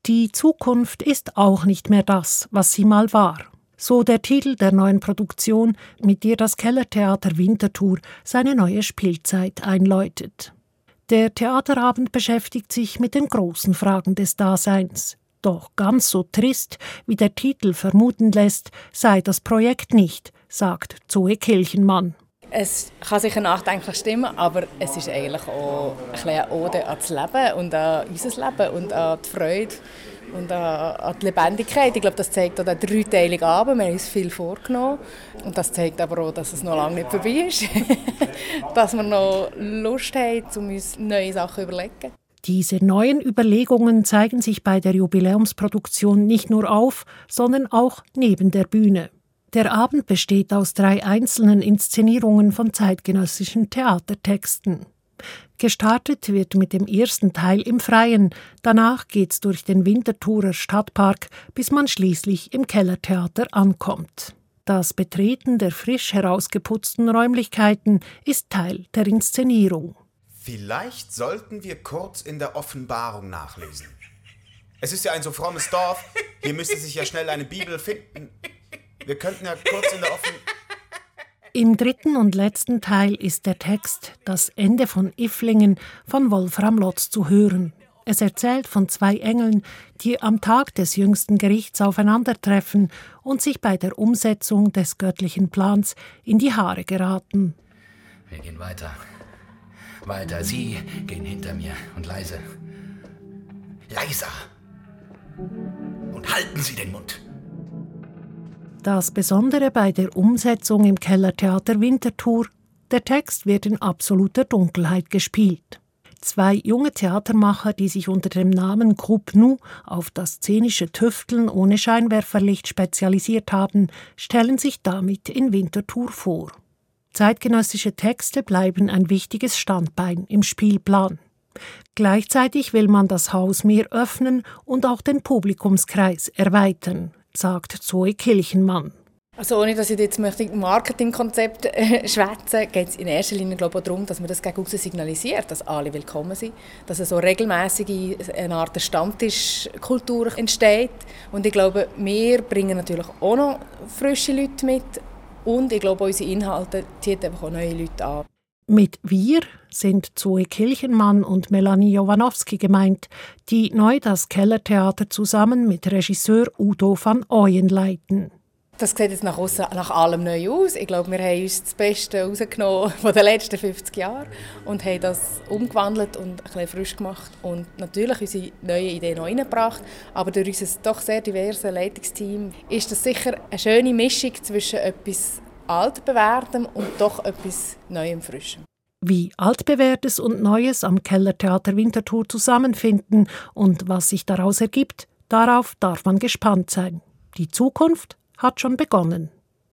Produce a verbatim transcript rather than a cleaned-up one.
Die Zukunft ist auch nicht mehr das, was sie mal war. So der Titel der neuen Produktion, mit der das Kellertheater Winterthur seine neue Spielzeit einläutet. Der Theaterabend beschäftigt sich mit den großen Fragen des Daseins. Doch ganz so trist, wie der Titel vermuten lässt, sei das Projekt nicht, sagt Zoe Kilchenmann. Es kann sicher nachdenklich stimmen, aber es ist eigentlich auch eine Ode an das Leben und an unser Leben und an die Freude und an, an die Lebendigkeit. Ich glaube, das zeigt auch der dreiteilige Abend. Wir haben uns viel vorgenommen. Und das zeigt aber auch, dass es noch lange nicht vorbei ist. Dass wir noch Lust haben, um uns neue Sachen zu überlegen. Diese neuen Überlegungen zeigen sich bei der Jubiläumsproduktion nicht nur auf, sondern auch neben der Bühne. Der Abend besteht aus drei einzelnen Inszenierungen von zeitgenössischen Theatertexten. Gestartet wird mit dem ersten Teil im Freien, danach geht's durch den Winterthurer Stadtpark, bis man schließlich im Kellertheater ankommt. Das Betreten der frisch herausgeputzten Räumlichkeiten ist Teil der Inszenierung. Vielleicht sollten wir kurz in der Offenbarung nachlesen. Es ist ja ein so frommes Dorf, hier müsste sich ja schnell eine Bibel finden. Wir könnten ja kurz in der Offenbarung... Im dritten und letzten Teil ist der Text »Das Ende von Ifflingen« von Wolfram Lotz zu hören. Es erzählt von zwei Engeln, die am Tag des jüngsten Gerichts aufeinandertreffen und sich bei der Umsetzung des göttlichen Plans in die Haare geraten. Wir gehen weiter. Weiter. Sie gehen hinter mir und leise. Leiser. Und halten Sie den Mund. Das Besondere bei der Umsetzung im Kellertheater Winterthur: Der Text wird in absoluter Dunkelheit gespielt. Zwei junge Theatermacher, die sich unter dem Namen Groupe Nou auf das szenische Tüfteln ohne Scheinwerferlicht spezialisiert haben, stellen sich damit in Winterthur vor. Zeitgenössische Texte bleiben ein wichtiges Standbein im Spielplan. Gleichzeitig will man das Haus mehr öffnen und auch den Publikumskreis erweitern, sagt Zoe Kilchenmann. Also ohne, dass ich jetzt möchte Marketingkonzept äh, schwätzen, geht es in erster Linie glaube ich, darum, dass man das gegen aussen signalisiert, dass alle willkommen sind, dass so regelmäßige eine Art Stammtischkultur entsteht. Und ich glaube, wir bringen natürlich auch noch frische Leute mit und ich glaube, unsere Inhalte ziehen einfach auch neue Leute an. Mit «wir» sind Zoe Kilchenmann und Melanie Jovanovski gemeint, die neu das Kellertheater zusammen mit Regisseur Udo van Ooyen leiten. Das sieht jetzt nach, aussen, nach allem neu aus. Ich glaube, wir haben uns das Beste rausgenommen von den letzten fünfzig Jahren und haben das umgewandelt und ein bisschen frisch gemacht und natürlich unsere neuen Ideen noch reingebracht. Aber durch unser doch sehr diverses Leitungsteam ist das sicher eine schöne Mischung zwischen etwas Altbewährtem und doch etwas Neuem, Frischem. Wie Altbewährtes und Neues am Kellertheater Winterthur zusammenfinden und was sich daraus ergibt, darauf darf man gespannt sein. Die Zukunft hat schon begonnen.